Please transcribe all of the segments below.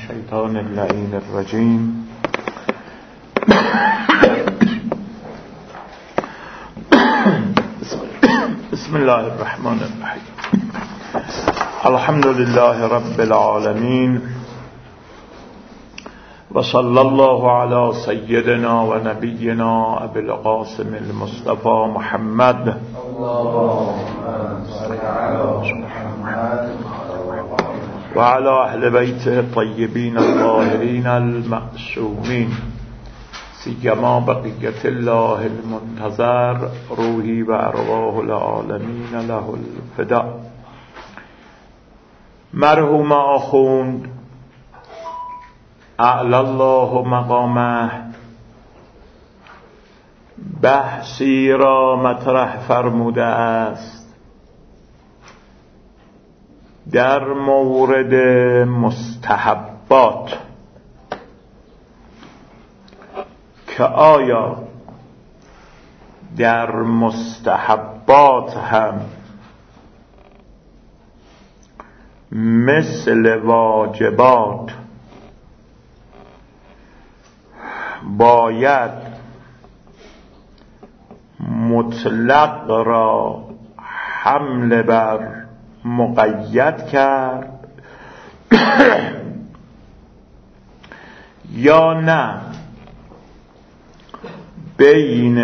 الشیطان اللعین الرجیم. بسم الله الرحمن الرحیم. الحمد لله رب العالمین و صلی الله علی سیدنا و نبینا ابی القاسم المصطفى محمد و علی اهل بیته الطیبین الطاهرین المعصومین، سیما بقیت الله المنتظر روحی و ارواح العالمین له الفدا. مرحوم آخوند اعلی الله مقامه بحثی را مطرح فرموده است در مورد مستحبات، که آیا در مستحبات هم مثل واجبات باید مطلق را حمل بر مقید کرد یا نه بین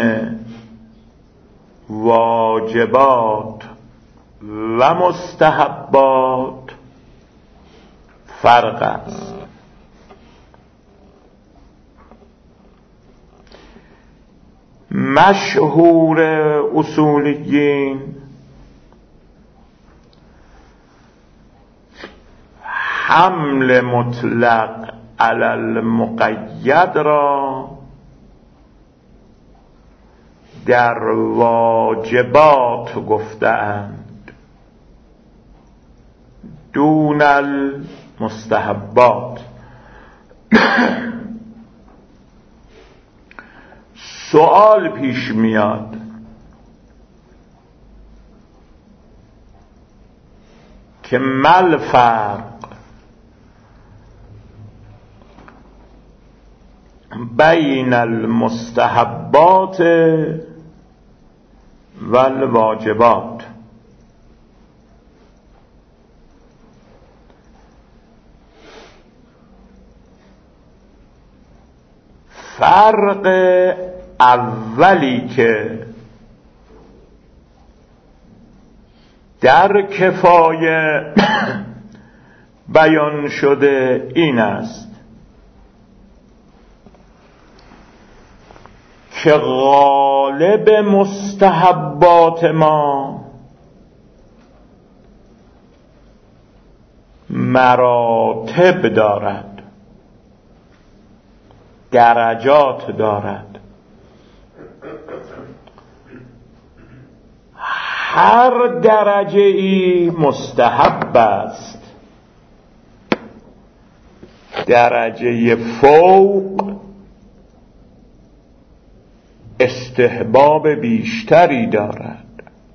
واجبات و مستحبات فرق است. مشهور اصولیین حمل مطلق علی المقید را در واجبات گفتند دون المستحبات. سوال پیش میاد که مل فرق بین المستحبات و الواجبات. فرق اولی که در کفایه بیان شده این است که غالب مستحبات ما مراتب دارد، درجات دارد. هر درجه ای مستحب است. درجه فوق استحباب بیشتری دارد.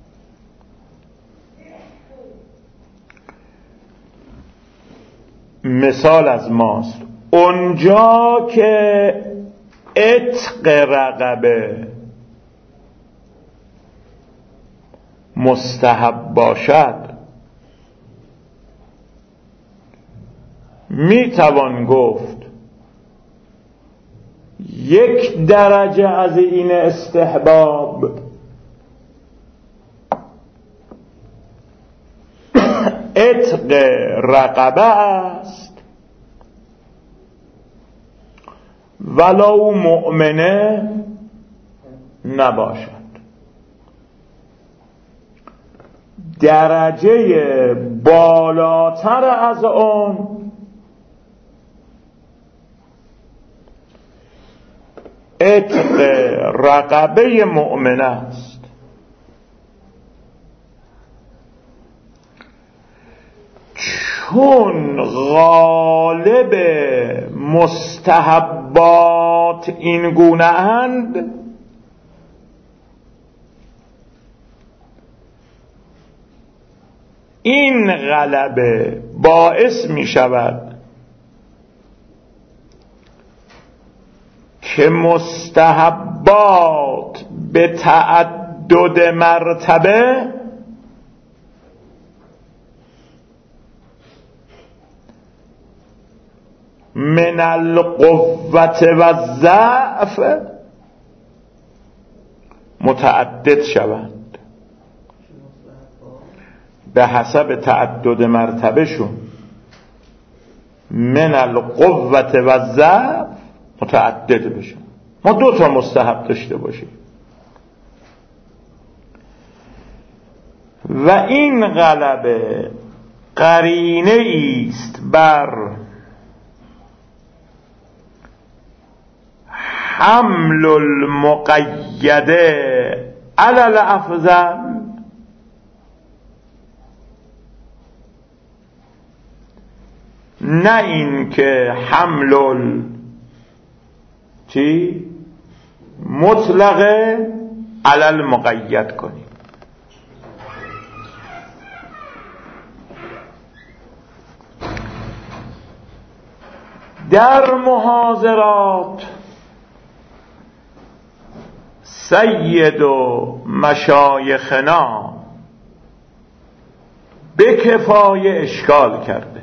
مثال از ماست، اونجا که عتق رقبه مستحب باشد میتوان گفت یک درجه از این استحباب عتق رقبه است ولو مؤمنه نباشد. درجه بالاتر از اون عتق رقبه مؤمنه است. چون غالب مستحبات این گونه اند، این غلبه باعث می شود که مستحبات به تعدد مرتبه من القوة و الضعف متعدد شوند به حسب تعدد مرتبه شون. من القوة و الضعف متعدد بشون. ما 2 تا مستحب داشته باشیم و این غلبه قرینه است بر حمل المقیده علی الافضل، نه این که حمل مطلق علی المقید کنیم. در محاضرات سید و مشایخنا به کفایه اشکال کرده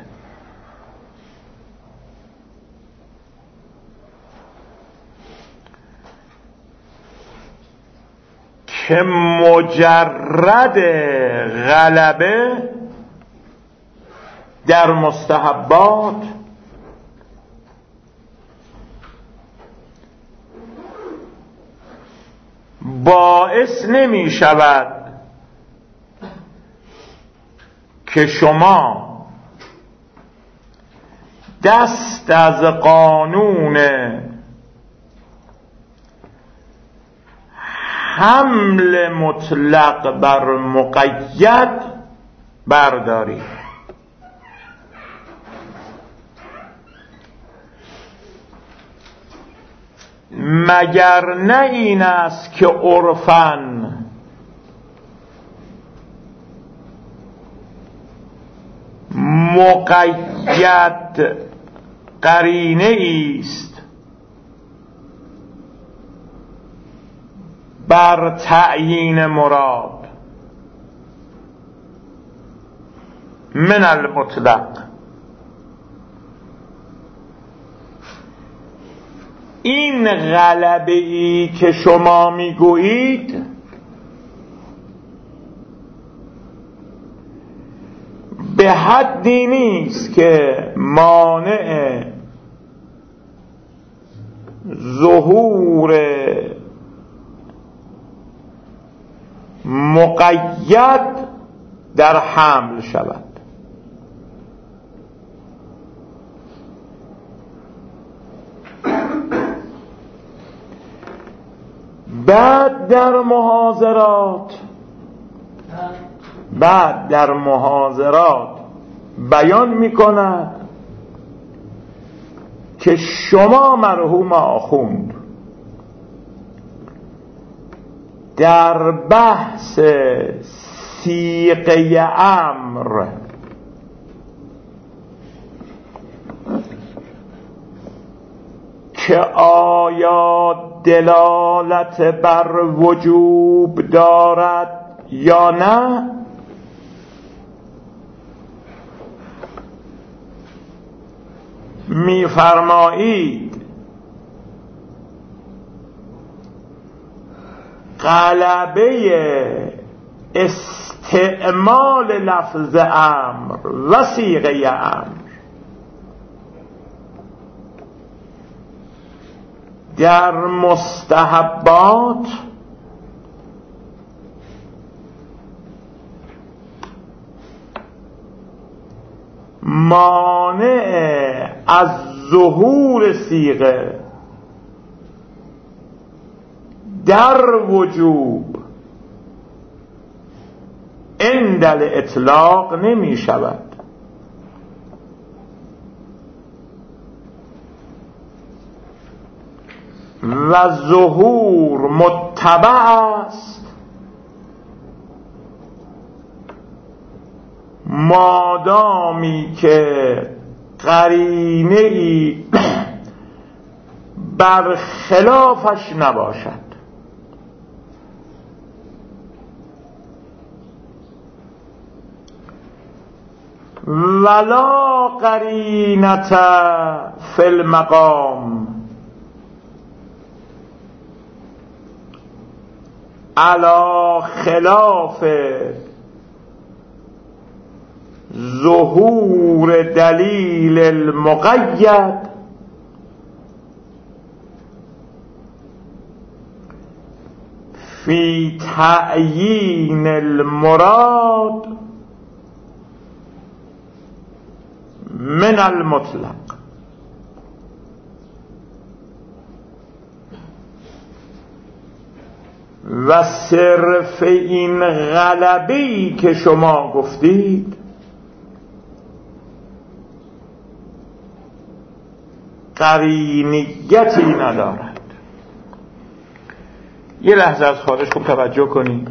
که مجرد غلبه در مستحبات باعث نمی شود که شما دست از قانون حمل مطلق بر مقید بردارید. مگر نه این است که عرفاً مقید قرینه است بر تعیین مراد من المطلق. این غلبه ای که شما میگویید به حدی نیست که مانع ظهور مقید در حمل شود. بعد در محاضرات بیان می‌کند که شما مرحوم آخوند در بحث صیغه امر که آیا دلالت بر وجوب دارد یا نه می‌فرمایید غلبه استعمال لفظ امر و صیغه امر در مستحبات مانع از ظهور صیغه در وجوب عند الاطلاق نمی شود. و ظهور متبع است مادامی که قرینه‌ای بر خلافش نباشد. ولا قرینة فی المقام علی خلاف ظهور دلیل المقید فی تعیین المراد من المطلق. و صرف این غلبه‌ای که شما گفتید قرینیتی ندارد. یه لحظه از خارج خوب توجه کنید.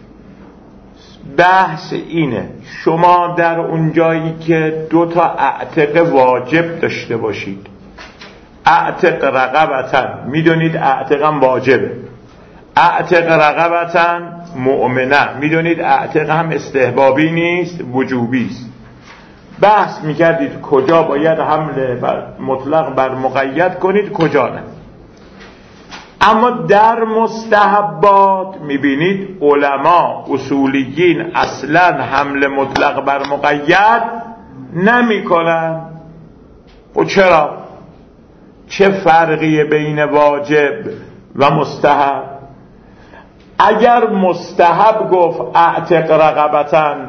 بحث اینه شما در اون جایی که 2 اعتق واجب داشته باشید، اعتق رقبتن، میدونید اعتقم واجبه، اعتق رقبتن مؤمنه، میدونید اعتق هم استحبابی نیست وجوبی است. بحث میکردید کجا باید حمل مطلق بر مقید کنید، کجا نه. اما در مستحبات میبینید علما اصولیین اصلا حمل مطلق بر مقید نمی کنن. و چرا؟ چه فرقی بین واجب و مستحب؟ اگر مستحب گفت اعتق رقبتن،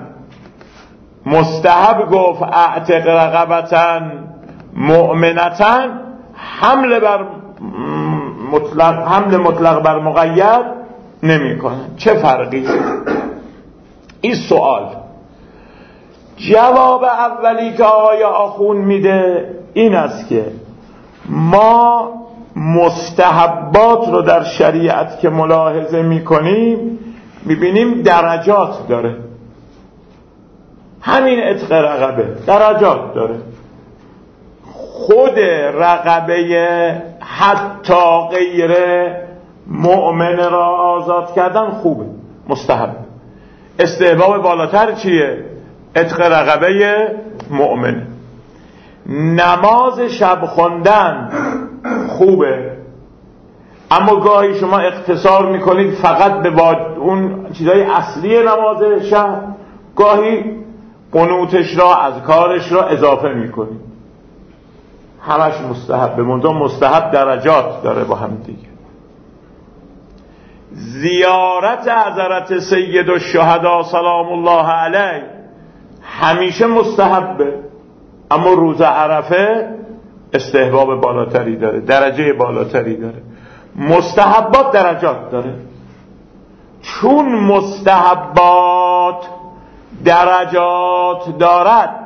مستحب گفت اعتق رقبتن مؤمنتن، حمل مطلق بر مقید نمی کنن. چه فرقی؟ این سوال. جواب اولی که آقای آخون میده این است که ما مستحبات رو در شریعت که ملاحظه میکنیم میبینیم درجات داره. همین عتق رقبه درجات داره. خود رقبه حتی غیر مؤمن را آزاد کردن خوبه، مستحب. استحباب بالاتر چیه؟ عتق رقبه مؤمن. نماز شب خوندن خوبه، اما گاهی شما اقتصار میکنید فقط به اون چیزای اصلی نماز شب، گاهی قنوتش را، اذکارش را اضافه میکنید. همش مستحب. به منظور مستحب درجات داره با هم دیگه. زیارت حضرت سید الشهدا سلام الله علیه همیشه مستحبه، اما روز عرفه استحباب بالاتری داره، درجه بالاتری داره. مستحبات درجات داره. چون مستحبات درجات دارد،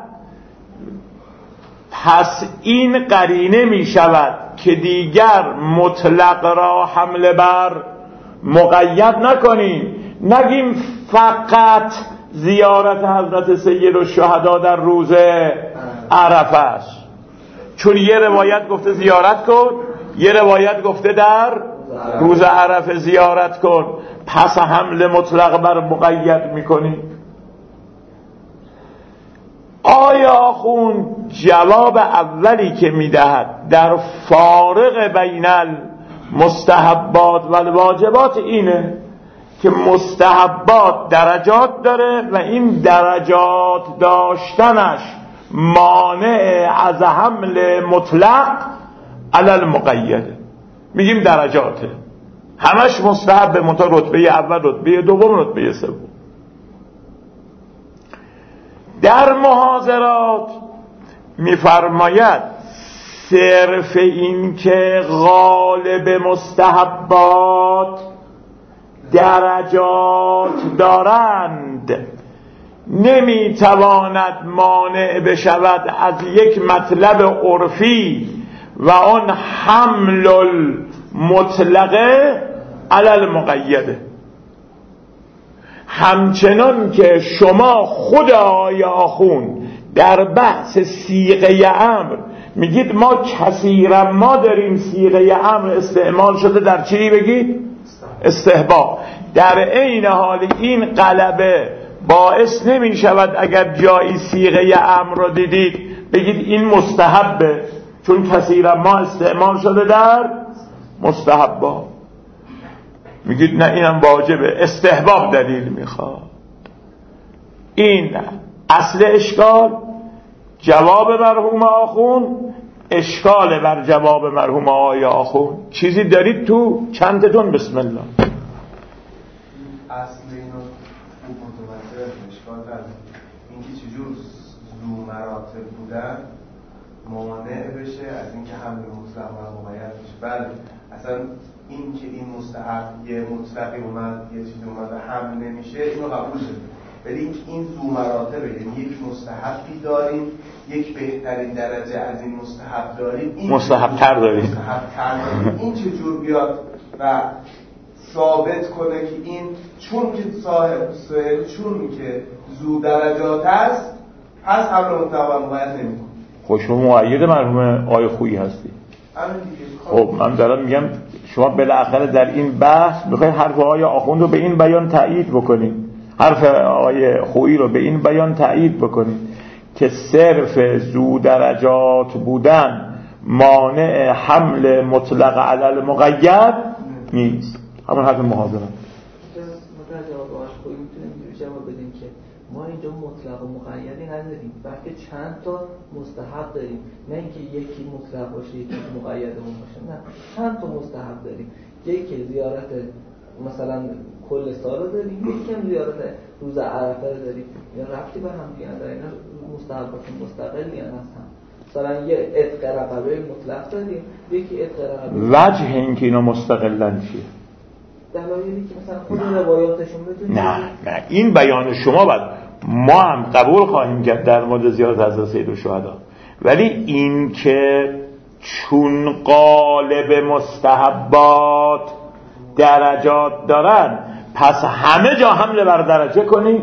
پس این قرینه می شود که دیگر مطلق را حمله بر مقید نکنیم. نگیم فقط زیارت حضرت سید الشهدا در روز عرفه است، چون یه روایت گفته زیارت کن، یه روایت گفته در روز عرفه زیارت کن، پس حمله مطلق بر مقید میکنیم. آیا آخون جواب اولی که میدهد در فارق بین المستحبات و الواجبات اینه که مستحبات درجات داره و این درجات داشتنش مانع از حمل مطلق علی المقید. میگیم درجاته، همش مستحب، منتها رتبه اول، رتبه دوم، رتبه سوم. در محاضرات میفرماید صرف این که غالب مستحبات درجات دارند نمیتواند مانع بشود از یک مطلب عرفی و آن حمل المطلقه علی المقیده. همچنان که شما خود آقای آخون در بحث صیغه امر میگید ما کثیرا ما داریم صیغه امر استعمال شده در چی بگید؟ استحباب. در عین حال این غلبه باعث نمی شود اگر جایی صیغه امر رو دیدید بگید این مستحبه، چون کثیرا ما استعمال شده در مستحبا. میگید نه اینم واجبه، استحباب دلیل میخواد. این اصل اشکال. جواب مرحوم آخون اشکال بر جواب مرحوم آقای آخون. چیزی دارید تو؟ چندتون؟ بسم الله. اصل اینو خوب متوجه اشکال داره. اینکه چجور ذو مراتب بودن مانع بشه از اینکه حمل مطلق و مقید بشه. بله اصلا این که این مستحب یه مطلقی اومد یه چیزی اومد و حمل نمیشه اینو قبول شده، ولی اینکه این ذو مراتبه، یعنی یک مستحبی داریم، یک بهترین درجه از این مستحب داریم، این مستحب‌تر داریم، این چجور بیاد و ثابت کنه که این چون که صاحب سوال چون که ذو درجات است پس حمل مطلق و مقید نمی‌کنه. خب شما مؤید مرحوم آقای خویی هستی. خب من دارم میگم شما بالاخره در این بحث میخواید حرف آقای آخوند رو به این بیان تایید بکنید، حرف آقای خویی رو به این بیان تایید بکنید که صرف ذو درجات بودن مانع حمل مطلق علی المقید نیست. همون حرف محاضره. جواب بدیم که ما اینجا مطلق و مقیدی نداریم، بلکه چند تا مستحب داریم، نه اینکه یکی مطلق باشه یکی مقیدمون باشه، نه چند تا مستحب داریم. یکی زیارت مثلا کل سال داریم، یکی هم زیارت روز عرفه داریم، یا ربطی به هم دیگه نداره، اینا مستحبات مستقلی هستن. مثلا یه عتق رقبه مطلق داریم، یکی عتق رقبه. وجه اینکه اینا مستقلن چیه؟ دلایلی که مثلا خود روایاتشون بدونید. نه این بیان شما بعد ما هم قبول خواهیم کرد در مورد زیارت حضرت سیدالشهدا، ولی این که چون قالب مستحبات درجات دارن پس همه جا حمله بر درجه کنیم،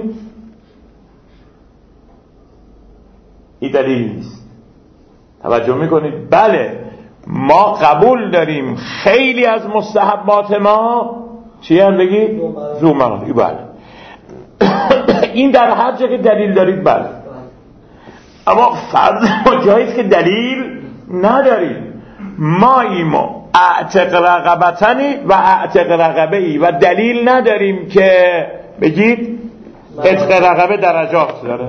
این دلیل نیست. توجه میکنید؟ بله ما قبول داریم خیلی از مستحبات ما چی هم بگید؟ ذو مراتب. بله این در هر جا که دلیل دارید بله، اما فرض ما جاییست که دلیل نداریم. ما اعتق رقبتنی و اعتق رقبه‌ای و دلیل نداریم که بگید اعتق رقبه درجات داره.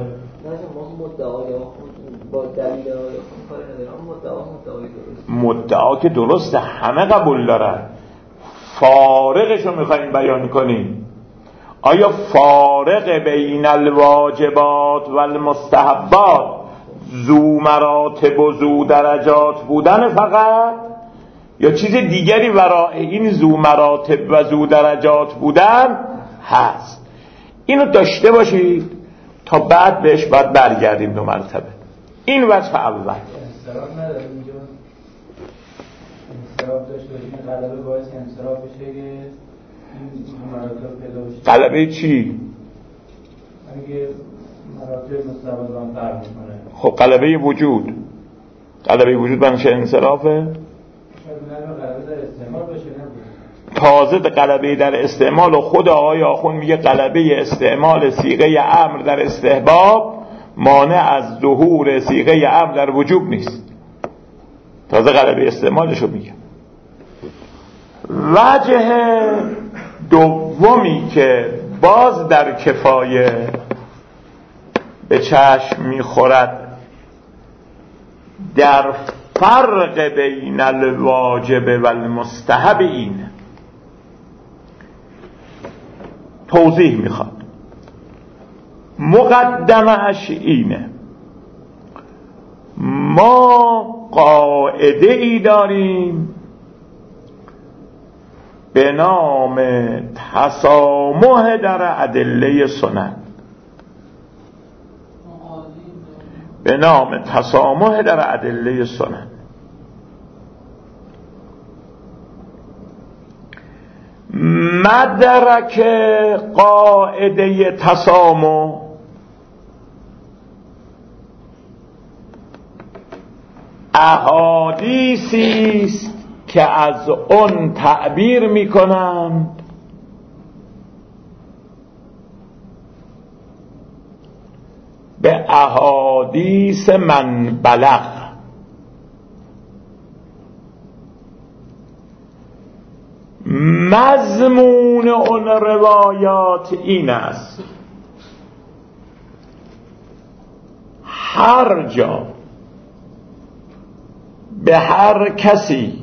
مدعا که درسته همه قبول دارن، فارقشو میخواییم بیان کنیم. آیا فارق بین الواجبات و المستحبات ذو مراتب و ذو درجات بودن فقط، یا چیز دیگری ورای این ذو مراتب و ذو درجات بودن هست؟ اینو داشته باشید تا بعد بهش باید برگردیم دو مرتبه. این وجه اول. انصراف نداره اینجا، انصراف داشته باشیم غلبه باعث انصراف بشه که این مراتب پیدا بشه. غلبه چی؟ اگه مراتب مستقبلان فرق میکنه. خب غلبه وجود، غلبه وجود بنشه انصرافه؟ شاید غلبه در استعمال بشه نبود. تازه غلبه در استعمال و خود آقای آخوند میگه غلبه استعمال صیغه امر در استحباب مانع از ظهور صیغه امر در وجوب نیست. تازه غلبه استعمالشو میگه. وجه دومی که باز در کفایه به چشم میخورد در فرق بین الواجب و المستحب اینه، توضیح میخواد. مقدمه‌اش اینه: ما قاعده ای داریم به نام تسامح در ادله سنن، به نام تسامح در ادله سنن. مدرک قاعده تسامح احادیثی است که از آن تعبیر می‌کنند به احادیث من بلغ. مضمون اون روایات این است: هر جا به هر کسی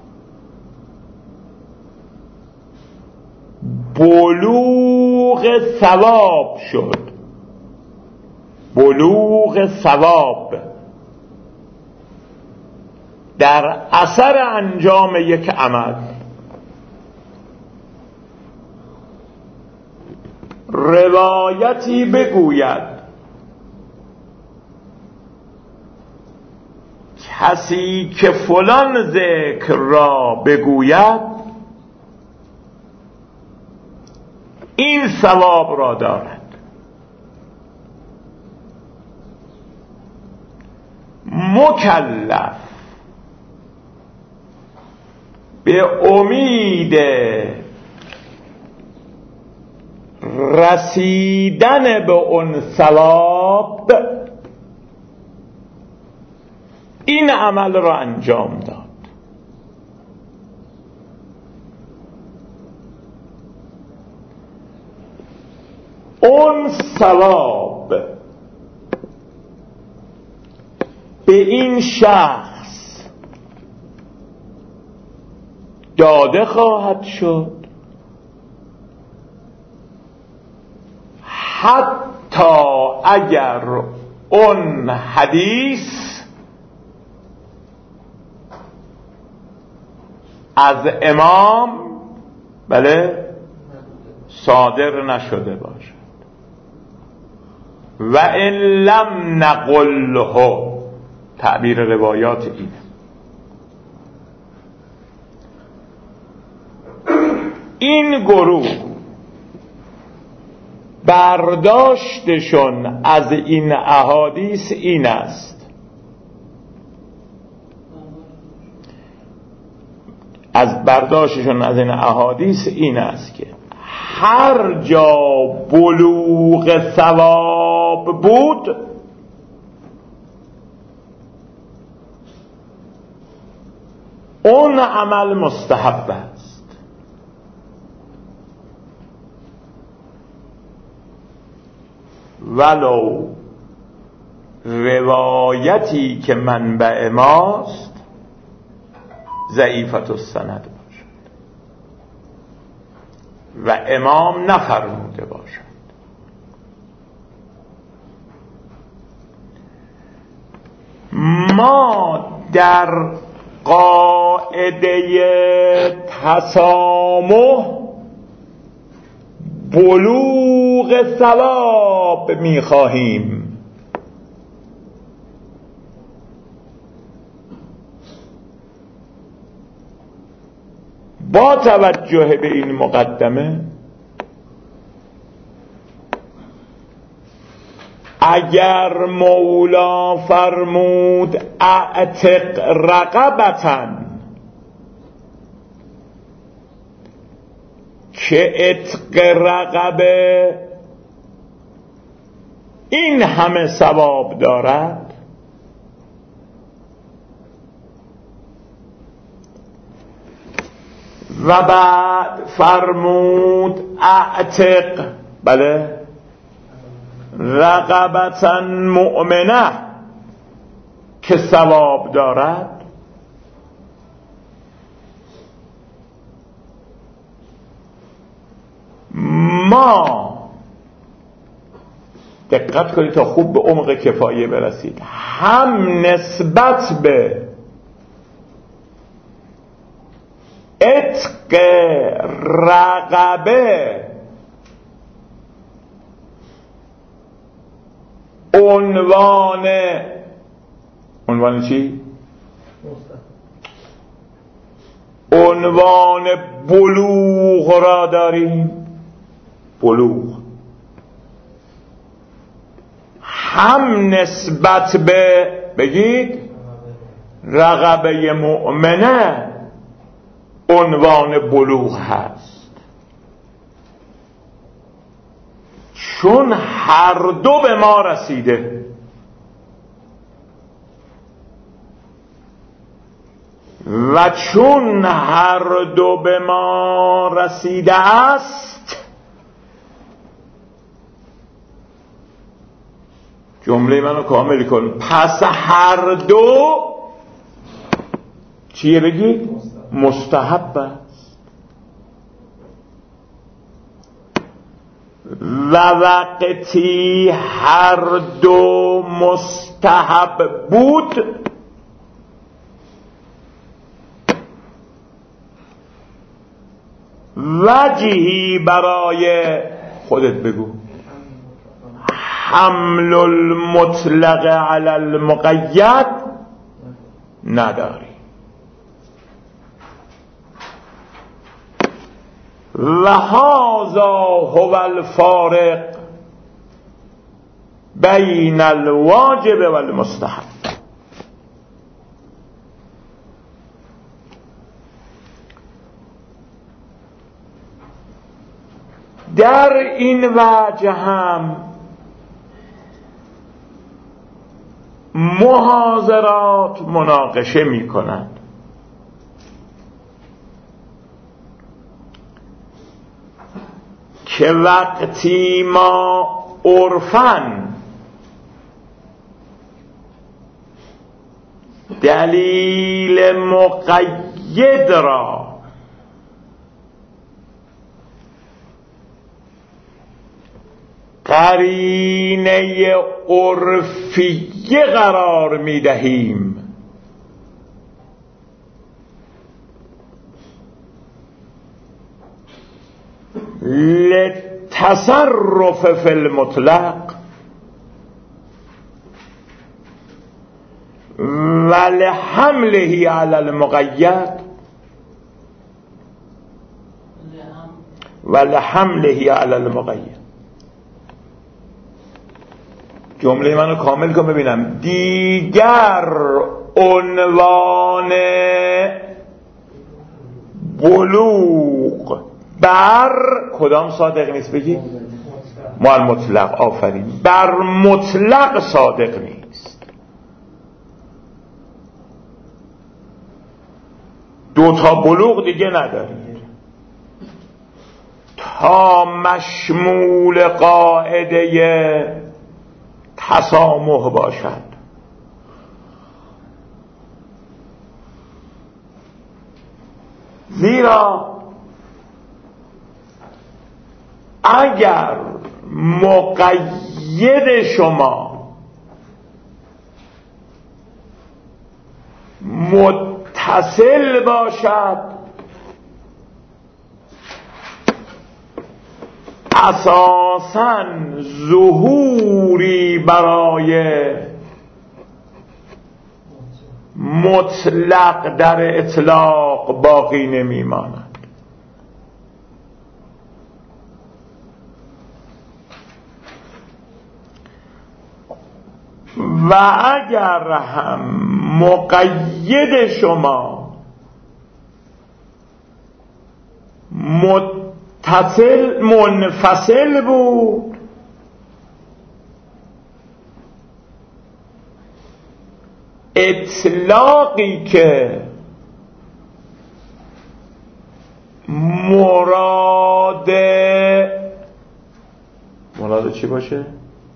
بلوغ ثواب شد، بلوغ ثواب در اثر انجام یک عمل، روایتی بگوید کسی که فلان ذکر را بگوید این ثواب را دارد. مکلف به امید رسیدن به اون ثواب این عمل را انجام داد. اون ثواب به این شخص داده خواهد شد حتی اگر اون حدیث از امام صادر نشده باشد. و ان لم نقله، تعبیر روایات اینه. این گروه برداشتشون از این احادیث این است: برداشتشون از این احادیث این است که هر جا بلوغ ثواب بود اون عمل مستحب است. ولو روایتی که منبع ماست ضعیفت السند باشد و امام نفرموده باشد. ما در قاعده تسامح بلوغ ثواب می‌خواهیم. با توجه به این مقدمه اگر مولا فرمود اعتق رقبتاً که عتق رقبه این همه ثواب دارد، و بعد فرمود اعتق رقبتا مؤمنه که ثواب دارد، ما دقت کنید تا خوب به عمق کفایه برسید، هم نسبت به عتق رقبه عنوان چی؟ عنوان بلوغ را داریم. بلوغ هم نسبت به بگید رقبه مؤمنه عنوان بلوغ هست، چون هر دو به ما رسیده. و چون هر دو به ما رسیده است، جمله منو کامل کن، پس هر دو چیه بگی؟ مستحب است. و وقتی هر دو مستحب بود، وجهی برای خودت بگو حمل المطلق علی المقید نداری. و هذا هو الفارق بین الواجب و المستحب. در این وجه هم محاضرات مناقشه می کنند که وقتی ما عرفاً دلیل مقید را قرینه عرفیه قرار می دهیم، للتصرف فی المطلق و لحمله علی المقید و لحمله علی المقید. جمله منو کامل کن ببینم. دیگر عنوان بلوغ بر کدام صادق نیست بگی؟ مال مطلق. آفرین. بر مطلق صادق نیست. دوتا بلوغ دیگه ندارید تا مشمول قاعده تسامح باشد. زیرا اگر مقید شما متصل باشد، اساساً ظهوری برای مطلق در اطلاق باقی نمیماند. و اگر هم مقید شما منفصل بود، اطلاقی که مراد چی باشه؟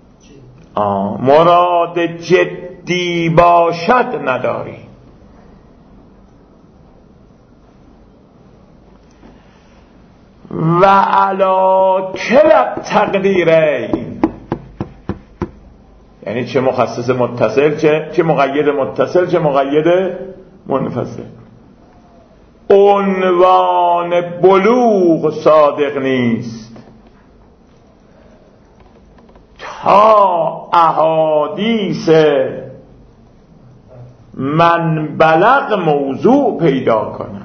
مراد جدی باشد نداری. و علا کل تقدیرین، یعنی چه مخصص متصل، چه مقید متصل، چه مقید منفصل، عنوان بلوغ صادق نیست تا احادیث من بلغ موضوع پیدا کنند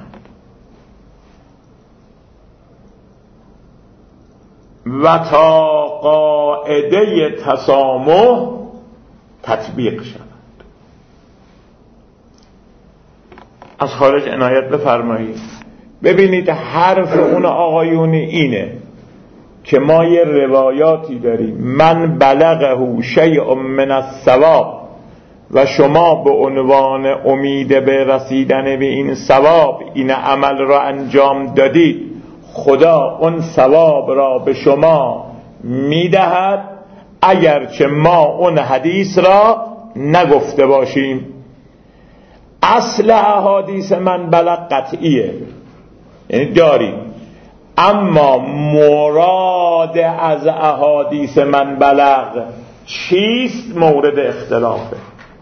و تا قاعده تسامح تطبیق شود. از خارج عنایت بفرمایید. ببینید حرف اون آقایون اینه که ما یه روایاتی داریم من بلغه شیء من الثواب و شما به عنوان امید به رسیدن به این ثواب این عمل را انجام دادید، خدا اون ثواب را به شما میدهد اگرچه ما اون حدیث را نگفته باشیم. اصل احادیث من بلغ قطعیه، یعنی داریم، اما مراد از احادیث من بلغ چیست مورد اختلافه.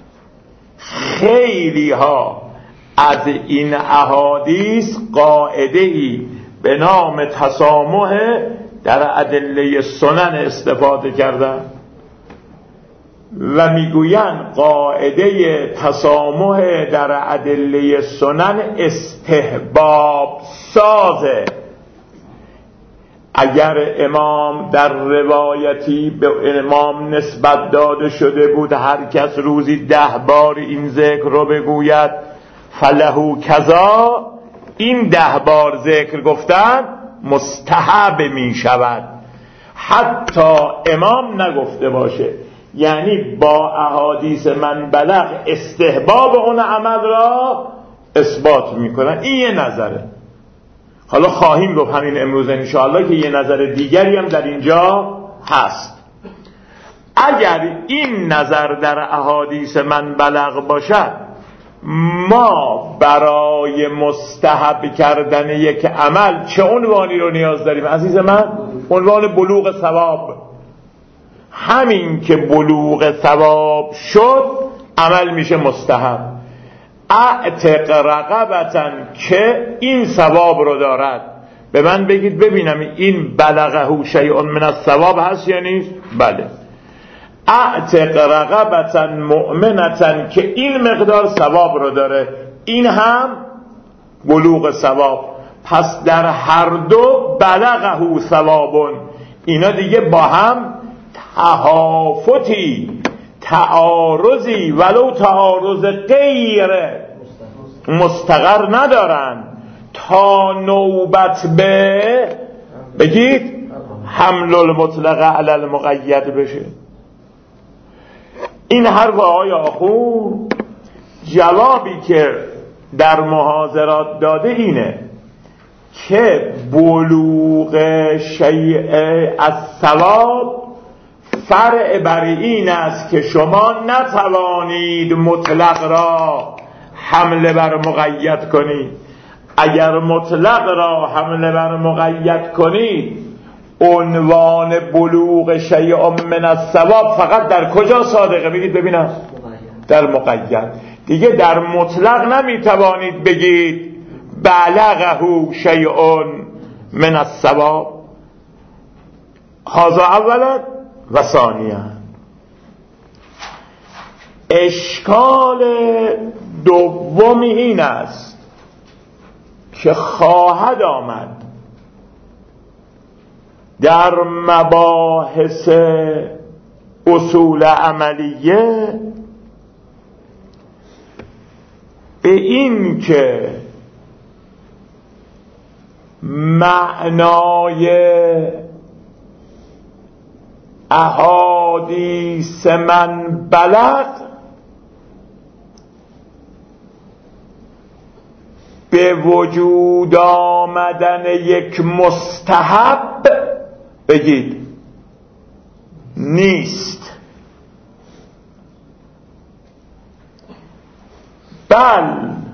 خیلی ها از این احادیث قاعده ای به نام تسامح در ادله سنن استفاده کردن و میگویند قاعده تسامح در ادله سنن استحباب سازه. اگر امام در روایتی به امام نسبت داده شده بود هر کس روزی 10 بار این ذکر رو بگوید فلهو کذا، این 10 بار ذکر گفتن مستحب می شود حتی امام نگفته باشه. یعنی با احادیث من بلغ استحباب اون عمل را اثبات میکنن. این یه نظره. حالا خواهیم گفت همین امروز انشاءالله که یه نظر دیگری هم در اینجا هست. اگر این نظر در احادیث من بلغ باشد، ما برای مستحب کردن یک عمل چه عنوانی رو نیاز داریم عزیز من؟ عنوان بلوغ ثواب. همین که بلوغ ثواب شد عمل میشه مستحب. اعتق رقبتن که این ثواب رو دارد. به من بگید ببینم این بلغه شیء من الثواب هست یا نیست؟ بله. اعتق رقبتن مؤمنتن که این مقدار ثواب رو داره، این هم بلوغ ثواب. پس در هر دو بلغه ثوابون، اینا دیگه با هم تهافتی تعارضی ولو تعارض غیر مستقر ندارن تا نوبت به بگید حمل المطلق علی المقید بشه. این حرف آقای آخون جوابی که در محاضرات داده اینه که بلوغ شیء از ثواب فرع بر این است که شما نتوانید مطلق را حمله بر مقید کنید. اگر مطلق را حمله بر مقید کنید، عنوان بلوغ شیء من الثواب فقط در کجا صادقه؟ بگید ببینم. در مقید. دیگه در مطلق نمیتوانید بگید بلغه شیء من الثواب. هذا اولا و ثانیا. اشکال دومی این است که خواهد آمد در مباحث اصول عملیه به این که معنای احادیث من بلغ به وجود آمدن یک مستحب بگید نیست، بل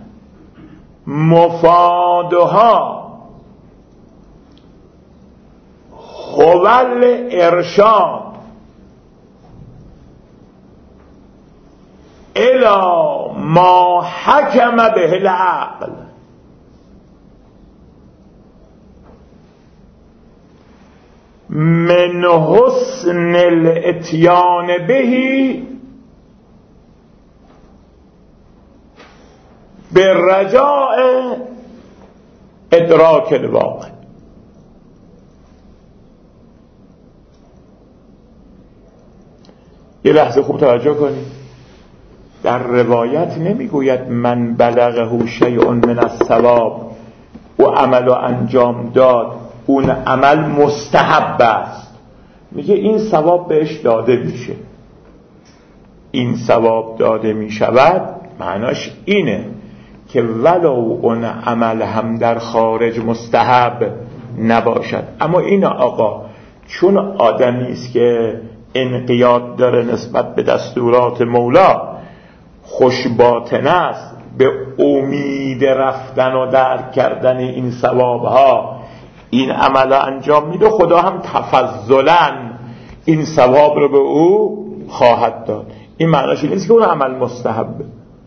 مفادها خوال ارشاد الی ما حکم به العقل. من حسن الاتیان بهی به رجاء ادراک الواقع. یه لحظه خوب توجه کنید. در روایت نمیگوید من بلغه شیء من الثواب، او عمل و انجام داد، اون عمل مستحب است. میگه این ثواب بهش داده میشه. این ثواب داده میشود معناش اینه که ولو اون عمل هم در خارج مستحب نباشد، اما این آقا چون آدمی است که انقیاد داره نسبت به دستورات مولا، خوش باطن است، به امید رفتن و درک کردن این ثوابها این عمل انجام میده، خدا هم تفضلاً این ثواب رو به او خواهد داد. این معناش نیست که اون عمل مستحبه.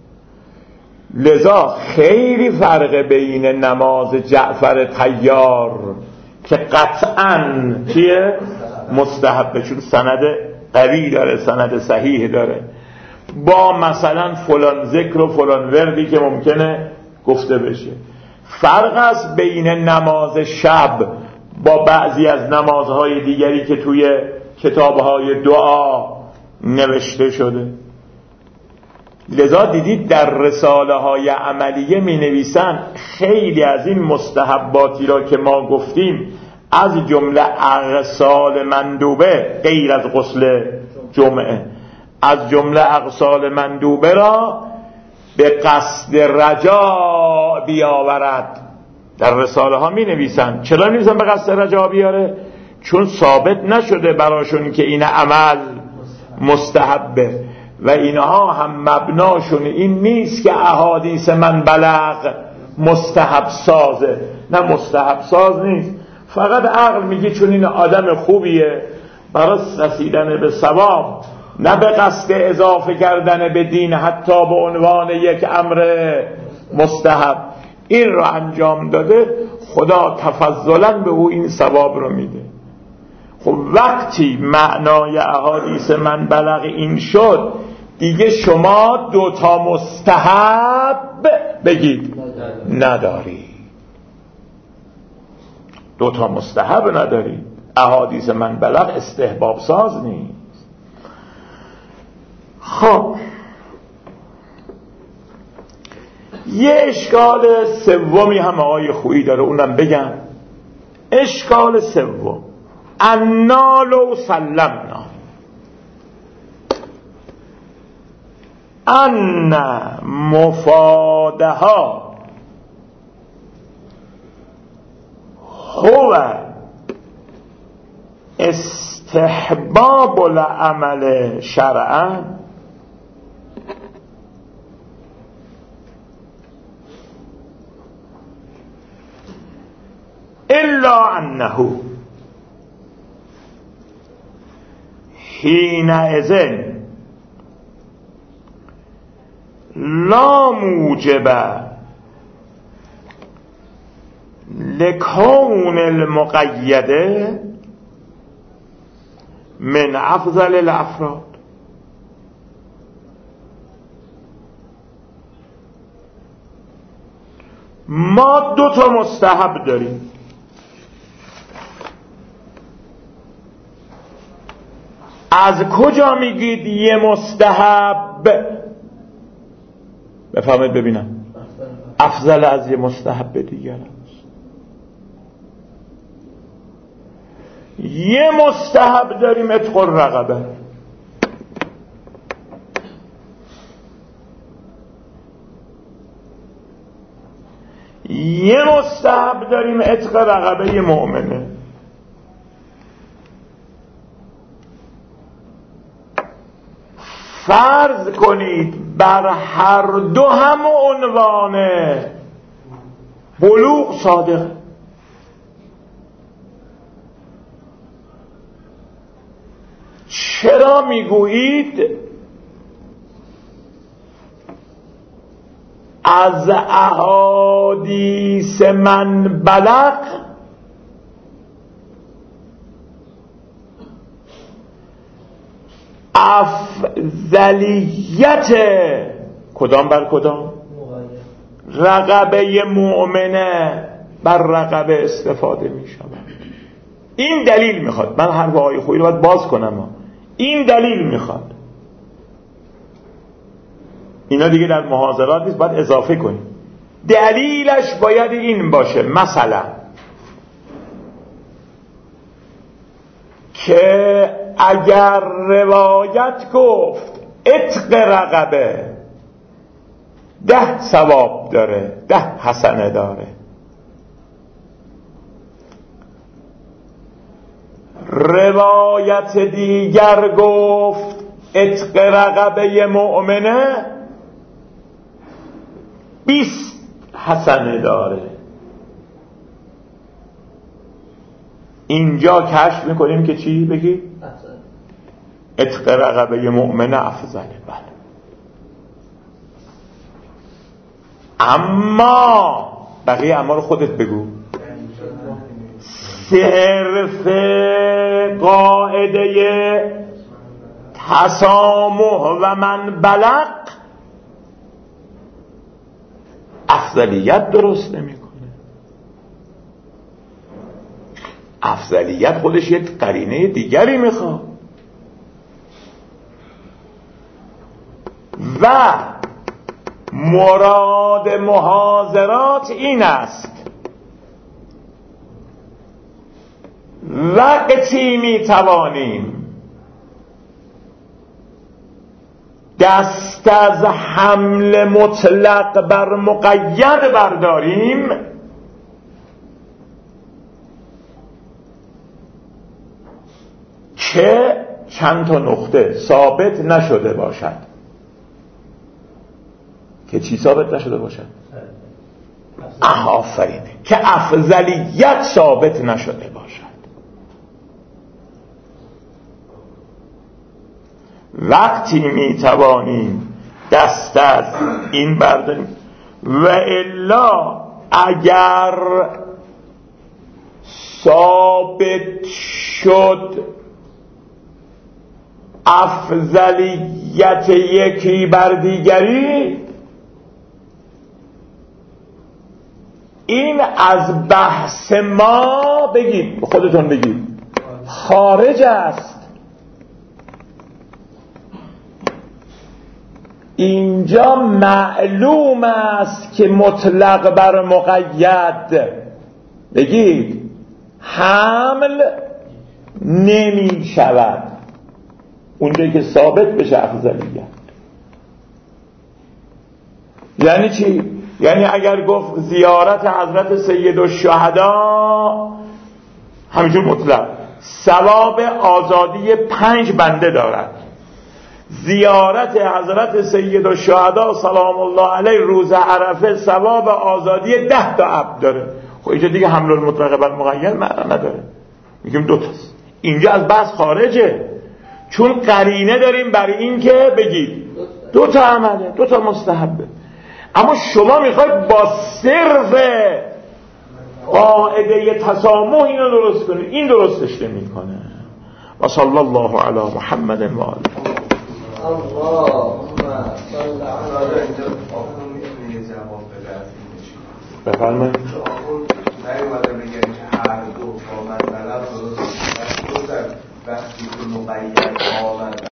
لذا خیلی فرق بین نماز جعفر طیار که قطعاً چیه؟ مستحبه، چون سند قوی داره، سند صحیح داره، با مثلا فلان ذکر و فلان وردی که ممکنه گفته بشه. فرق است بین نماز شب با بعضی از نمازهای دیگری که توی کتابهای دعا نوشته شده. لذا دیدید در رساله های عملیه می نویسن خیلی از این مستحباتی را که ما گفتیم از جمله اغسال مندوبه غیر از غسل جمعه، از جمله اغسال مندوبه را به قصد رجاء بیاورد. در رساله ها می نویسن. چرا می نویسن به قصد رجاء بیاره؟ چون ثابت نشده براشون که این عمل مستحبه و اینها هم مبناشون این نیست که احادیث من بلغ مستحب سازه. نه، مستحب ساز نیست، فقط عقل میگه چون این آدم خوبیه برای رسیدن به ثواب، نه به قصد اضافه کردن به دین حتی به عنوان یک امر مستحب این رو انجام داده، خدا تفضلاً به او این ثواب رو میده. خب وقتی معنای احادیث من بلغ این شد، دیگه شما دوتا مستحب بگید نداری، دوتا مستحب نداری. احادیث من بلغ استحباب ساز نیست. خب یه اشکال سومی هم آقای خویی داره، اونم بگم. اشکال سوم، انا لو سلمنا ان مفادها هو استحباب العمل شرعا الا انه حینئذ لا موجب لکون المقیده من افضل الافراد. ما دو تا مستحب داریم. از کجا میگید یه مستحب؟ بفهمید ببینم. افضل از یه مستحب دیگر است. یه مستحب داریم عتق الرقبه، یه مستحب داریم عتق رقبه مؤمنه. فرض کنید بر هر دو هم عنوان بلوغ صادق، چرا میگویید از احادیث من بلغ افضلیت کدام بر کدام؟ رقبه مؤمنه بر رقبه استفاده می شود؟ این دلیل میخواد. من هر وای خویی رو باید باز کنم. این دلیل میخواد. اینا دیگه در محاضرات نیست، باید اضافه کنی. دلیلش باید این باشه مثلا که اگر روایت گفت عتق رقبه 10 ثواب داره، 10 حسنه داره، روایت دیگر گفت عتق رقبه مؤمنه 20 حسنه داره، اینجا کشف میکنیم که چی بگی؟ عتق رقبه مؤمنه افضله. بله، اما بقیه اما رو خودت بگو. صرف قاعده تسامح و من بلغ افضلیت درست نمیکنه. افضلیت خودش یه قرینه دیگری میخواد و مراد محاضرات این است وقتی میتوانیم دست از حمل مطلق بر مقید برداریم که چند تا نقطه ثابت نشده باشد. که چی ثابت نشده باشد؟ آفرین، که افضلیت ثابت نشده باشد. وقتی میتوانیم دست از این برداریم و الا اگر ثابت شد افضلیت یکی بر دیگری، این از بحث ما بگید، خودتون بگید، خارج است. اینجا معلوم است که مطلق بر مقید بگید حمل نمی شود اونجایی که ثابت بشه افضلیت. یعنی چی؟ یعنی اگر گفت زیارت حضرت سید الشهدا همینجور مطلق ثواب آزادی 5 بنده دارد، زیارت حضرت سید الشهدا سلام الله علیه روز عرفه ثواب آزادی 10 تا عبد داره، خب اینجا دیگه حمل المطلق بر مقید معنا نداره، میگیم 2 تاست. اینجا از بحث خارجه، چون قرینه داریم برای این که بگید 2 تا عمله، 2 تا مستحبه. اما شما میخواید با صرف قاعده تسامح اینو درست کنید، این درستش نمیکنه. و صلی الله علی محمد و آله. اللهم صل علی بفرمایید. نیومده بگن که هر دو با من بلد درست وقتی که مقید آمد